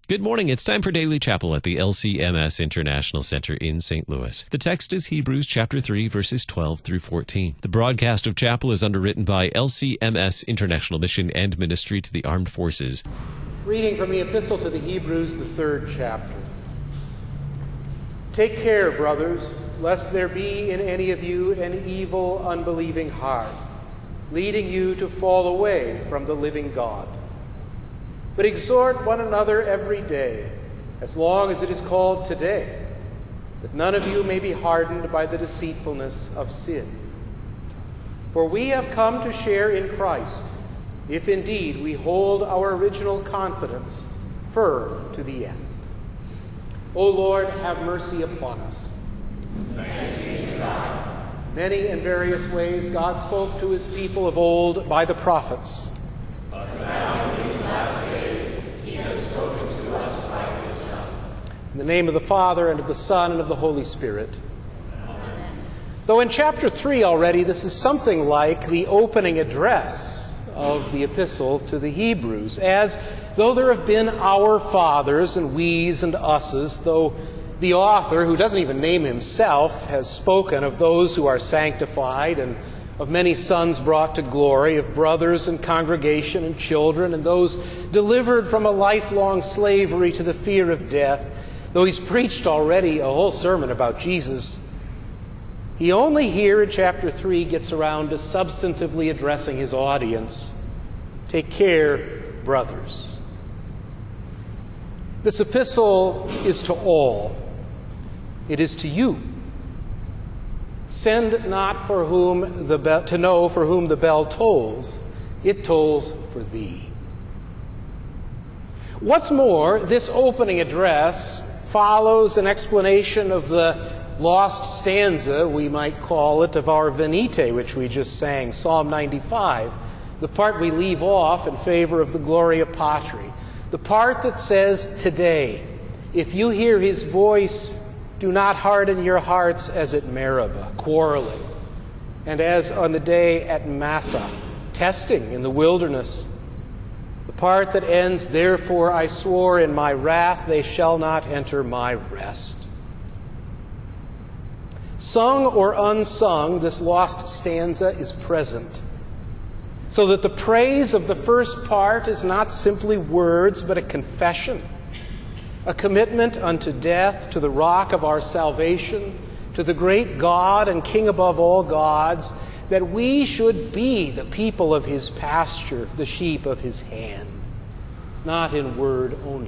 Good morning. It's time for Daily Chapel at the LCMS International Center in St. Louis. The text is Hebrews chapter 3, verses 12 through 14. The broadcast of chapel is underwritten by LCMS International Mission and Ministry to the Armed Forces. Reading from the Epistle to the Hebrews, the 3rd chapter. Take care, brothers, lest there be in any of you an evil, unbelieving heart, leading you to fall away from the living God. But exhort one another every day, as long as it is called today, that none of you may be hardened by the deceitfulness of sin. For we have come to share in Christ, if indeed we hold our original confidence firm to the end. O Lord, have mercy upon us. Thanks be to God. Many and various ways God spoke to his people of old by the prophets. But now in these last days he has spoken to us by his Son. In the name of the Father, and of the Son, and of the Holy Spirit. Amen. Though in chapter 3 already, this is something like the opening address of the epistle to the Hebrews, as though there have been our fathers and we's and us's, though the author, who doesn't even name himself, has spoken of those who are sanctified and of many sons brought to glory, of brothers and congregation and children, and those delivered from a lifelong slavery to the fear of death. Though he's preached already a whole sermon about Jesus, he only here in chapter 3 gets around to substantively addressing his audience. Take care, brothers. This epistle is to all. It is to you. Send not for whom the bell, to know for whom the bell tolls. It tolls for thee. What's more, this opening address follows an explanation of the lost stanza, we might call it, of our Venite, which we just sang, Psalm 95, the part we leave off in favor of the Gloria Patri, the part that says, today, if you hear his voice, do not harden your hearts as at Meribah, quarreling, and as on the day at Massah, testing in the wilderness. The part that ends, therefore I swore in my wrath, they shall not enter my rest. Sung or unsung, this lost stanza is present, so that the praise of the first part is not simply words, but a confession, a commitment unto death, to the rock of our salvation, to the great God and King above all gods, that we should be the people of his pasture, the sheep of his hand, not in word only.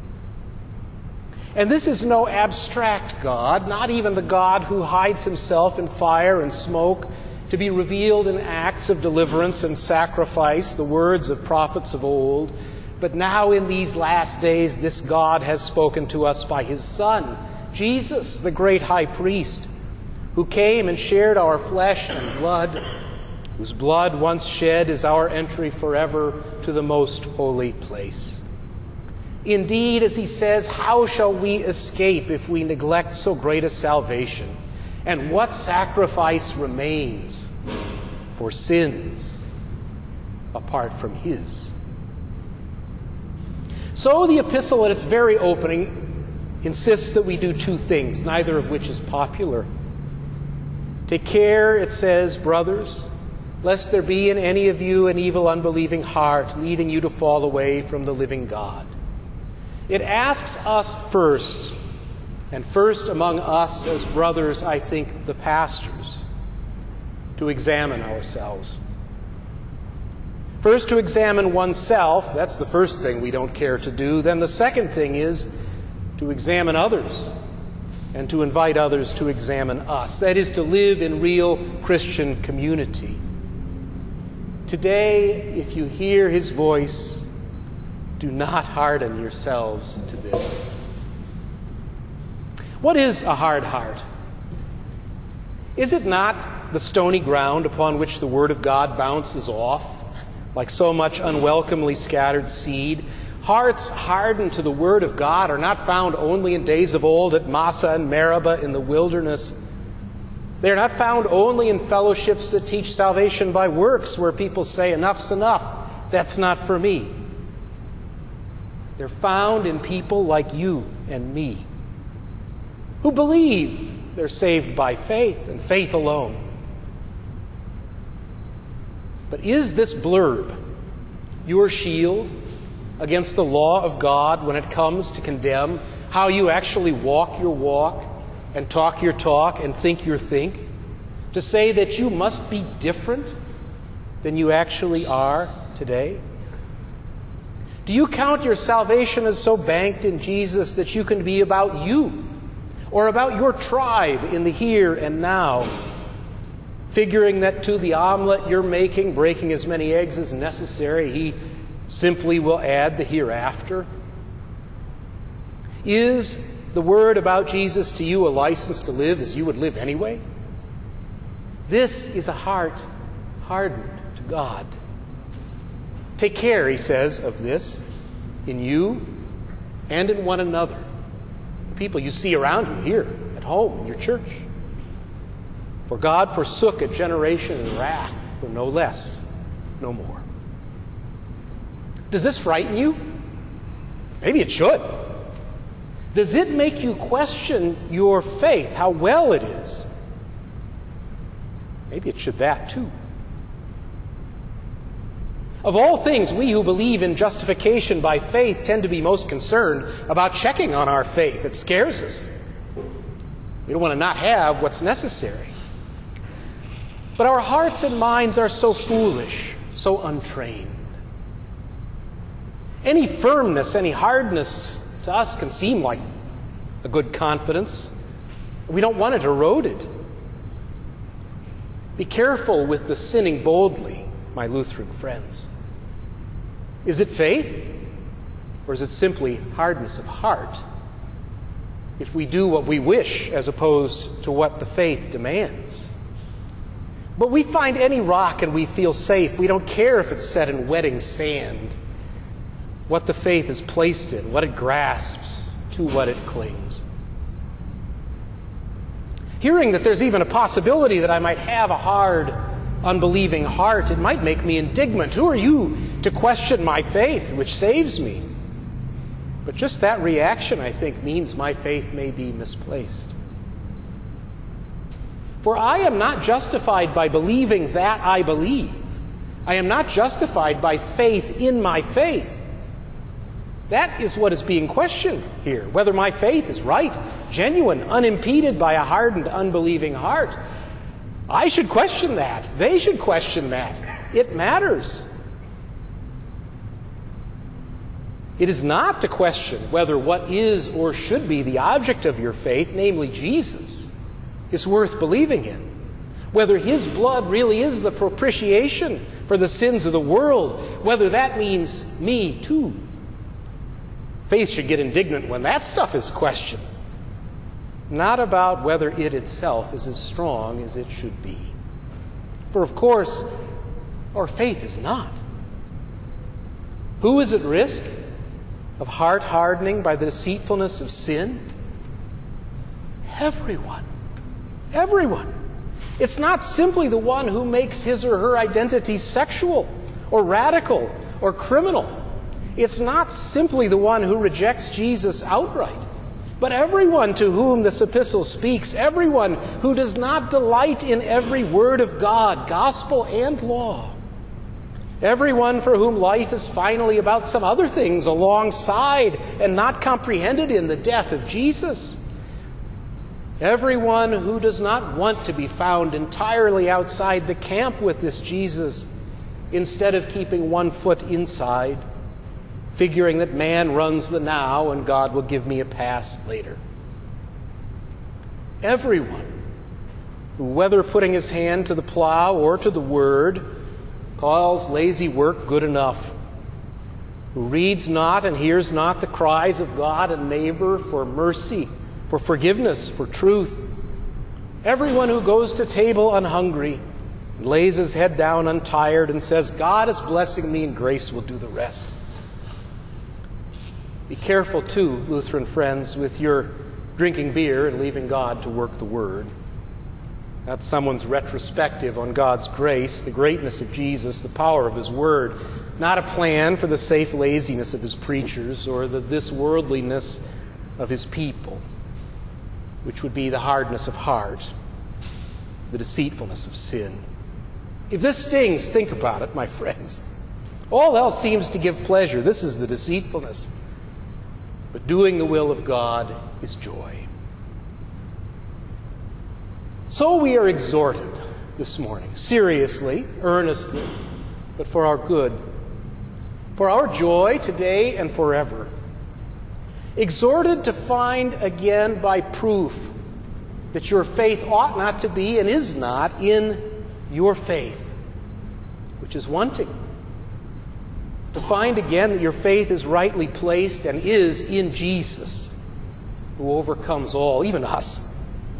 And this is no abstract God, not even the God who hides himself in fire and smoke to be revealed in acts of deliverance and sacrifice, the words of prophets of old. But now in these last days, this God has spoken to us by his Son, Jesus, the great high priest, who came and shared our flesh and blood, whose blood once shed is our entry forever to the most holy place. Indeed, as he says, how shall we escape if we neglect so great a salvation? And what sacrifice remains for sins apart from his? So the epistle at its very opening insists that we do two things, neither of which is popular. Take care, it says, brothers, lest there be in any of you an evil, unbelieving heart, leading you to fall away from the living God. It asks us first, and first among us as brothers, I think, the pastors, to examine ourselves. First, to examine oneself. That's the first thing we don't care to do. Then the second thing is to examine others and to invite others to examine us. That is, to live in real Christian community. Today, if you hear his voice, do not harden yourselves to this. What is a hard heart? Is it not the stony ground upon which the Word of God bounces off, like so much unwelcomely scattered seed? Hearts hardened to the Word of God are not found only in days of old at Massah and Meribah in the wilderness. They are not found only in fellowships that teach salvation by works, where people say, enough's enough, that's not for me. They're found in people like you and me, who believe they're saved by faith and faith alone. But is this blurb your shield against the law of God when it comes to condemn how you actually walk your walk and talk your talk and think your think? To say that you must be different than you actually are today? Do you count your salvation as so banked in Jesus that you can be about you or about your tribe in the here and now, figuring that to the omelet you're making, breaking as many eggs as necessary, He simply will add the hereafter? Is the word about Jesus to you a license to live as you would live anyway? This is a heart hardened to God. Take care, He says, of this in you and in one another, the people you see around you here, at home, in your church. For God forsook a generation in wrath for no less, no more. Does this frighten you? Maybe it should. Does it make you question your faith, how well it is? Maybe it should that too. Of all things, we who believe in justification by faith tend to be most concerned about checking on our faith. It scares us. We don't want to not have what's necessary. But our hearts and minds are so foolish, so untrained. Any firmness, any hardness to us can seem like a good confidence. We don't want it eroded. Be careful with the sinning boldly, my Lutheran friends. Is it faith, or is it simply hardness of heart if we do what we wish as opposed to what the faith demands? But we find any rock and we feel safe. We don't care if it's set in wetting sand, what the faith is placed in, what it grasps, to what it clings. Hearing that there's even a possibility that I might have a hard, unbelieving heart, it might make me indignant. Who are you to question my faith, which saves me? But just that reaction, I think, means my faith may be misplaced. For I am not justified by believing that I believe. I am not justified by faith in my faith. That is what is being questioned here, whether my faith is right, genuine, unimpeded by a hardened, unbelieving heart. I should question that. They should question that. It matters. It is not to question whether what is or should be the object of your faith, namely Jesus, is worth believing in. Whether His blood really is the propitiation for the sins of the world, whether that means me too. Faith should get indignant when that stuff is questioned, not about whether it itself is as strong as it should be. For of course, our faith is not. Who is at risk of heart hardening by the deceitfulness of sin? Everyone. Everyone. It's not simply the one who makes his or her identity sexual or radical or criminal. It's not simply the one who rejects Jesus outright, but everyone to whom this epistle speaks, everyone who does not delight in every word of God, gospel and law. Everyone for whom life is finally about some other things alongside and not comprehended in the death of Jesus. Everyone who does not want to be found entirely outside the camp with this Jesus, instead of keeping one foot inside, figuring that man runs the now and God will give me a pass later. Everyone who, whether putting his hand to the plow or to the word, calls lazy work good enough, who reads not and hears not the cries of God and neighbor for mercy, for forgiveness, for truth. Everyone who goes to table unhungry, lays his head down untired and says, God is blessing me and grace will do the rest. Be careful too, Lutheran friends, with your drinking beer and leaving God to work the word. That's someone's retrospective on God's grace, the greatness of Jesus, the power of His word. not a plan for the safe laziness of his preachers or the this-worldliness of his people, which would be the hardness of heart, the deceitfulness of sin. If this stings, think about it, my friends. All else seems to give pleasure. This is the deceitfulness. But doing the will of God is joy. So we are exhorted this morning, seriously, earnestly, but for our good, for our joy today and forever. Exhorted to find again by proof that your faith ought not to be and is not in your faith, which is wanting. To find again that your faith is rightly placed and is in Jesus, who overcomes all, even us.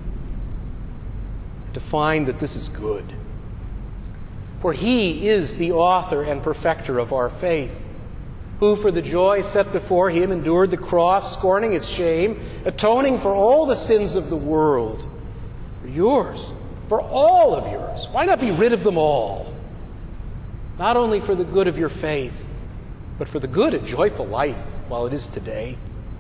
To find that this is good. For he is the author and perfecter of our faith, who for the joy set before him endured the cross, scorning its shame, atoning for all the sins of the world. For yours, for all of yours. Why not be rid of them all? Not only for the good of your faith, but for the good and joyful life while it is today.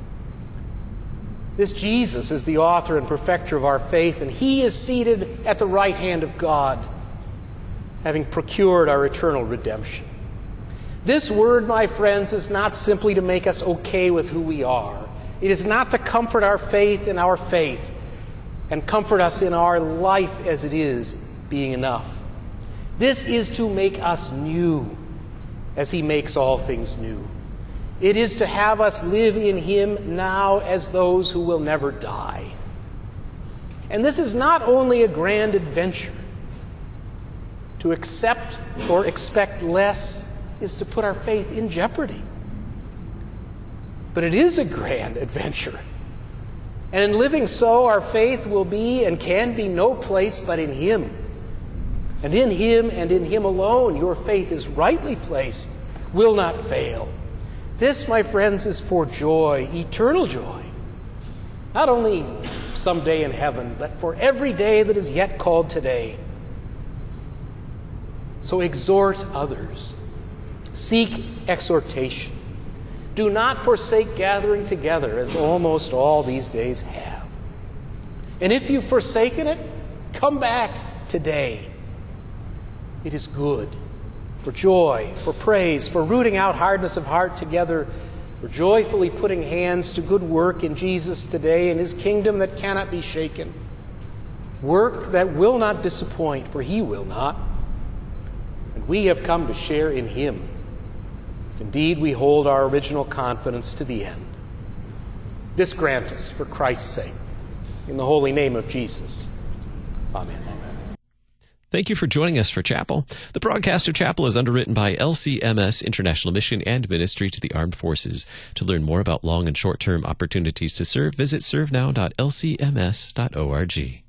This Jesus is the author and perfecter of our faith, and he is seated at the right hand of God, having procured our eternal redemption. This word, my friends, is not simply to make us okay with who we are. It is not to comfort our faith in our faith and comfort us in our life as it is being enough. This is to make us new, as he makes all things new. It is to have us live in him now as those who will never die. And this is not only a grand adventure. To accept or expect less is to put our faith in jeopardy. But it is a grand adventure. And in living so, our faith will be and can be no place but in him. And in him alone, your faith is rightly placed, will not fail. This, my friends, is for joy, eternal joy. Not only someday in heaven, but for every day that is yet called today. So exhort others. Seek exhortation. Do not forsake gathering together, as almost all these days have. And if you've forsaken it, come back today. It is good, for joy, for praise, for rooting out hardness of heart together, for joyfully putting hands to good work in Jesus today in his kingdom that cannot be shaken. Work that will not disappoint, for he will not. And we have come to share in him, if indeed we hold our original confidence to the end. This grant us for Christ's sake, in the holy name of Jesus. Amen. Thank you for joining us for Chapel. The broadcast of Chapel is underwritten by LCMS International Mission and Ministry to the Armed Forces. To learn more about long and short-term opportunities to serve, visit servenow.lcms.org.